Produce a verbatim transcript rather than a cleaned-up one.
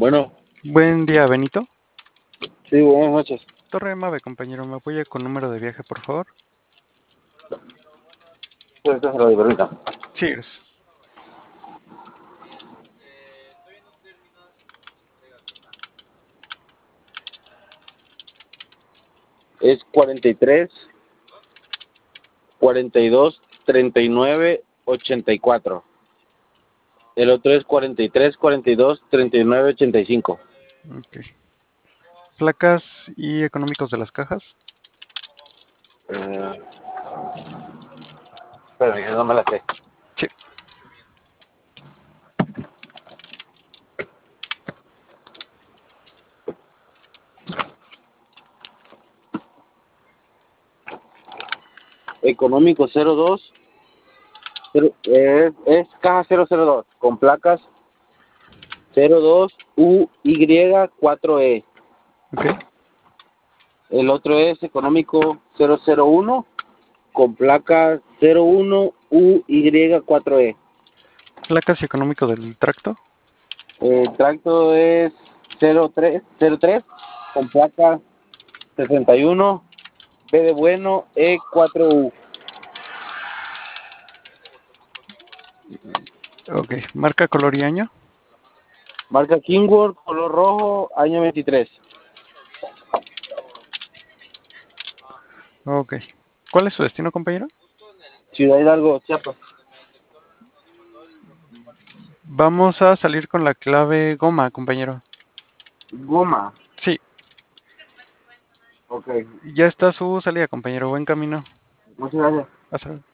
Bueno, Buen día, Benito. sí, buenas noches. Torre Mave, compañero, ¿me apoya con número de viaje, por favor? Esto se lo digo ahorita. Cheers. Es cuarenta y tres, cuarenta y dos, treinta y nueve, ochenta y cuatro. El otro es cuarenta y tres, cuarenta y dos, treinta y nueve, ochenta y cinco. Ok. Placas y económicos de las cajas. Eh, espérame, que no me la sé. Sí. Económico cero dos, cero, es, es caja cero cero dos, con placas cero dos U Y cuatro E. Ok. El otro es económico cero cero uno, con placa cero uno U Y cuatro E. Placas y económico del tracto. El tracto es cero tres, cero tres, con placa sesenta y uno, B de bueno, E cuatro U. Ok. Marca, color y año. Marca Kingworth, color rojo, año veintitrés. Ok. ¿Cuál es su destino, compañero? Ciudad Hidalgo, Chiapas. Vamos a salir con la clave goma, compañero. Goma. Sí. Ok. Ya está su salida, compañero. Buen camino. Muchas gracias. Hasta luego.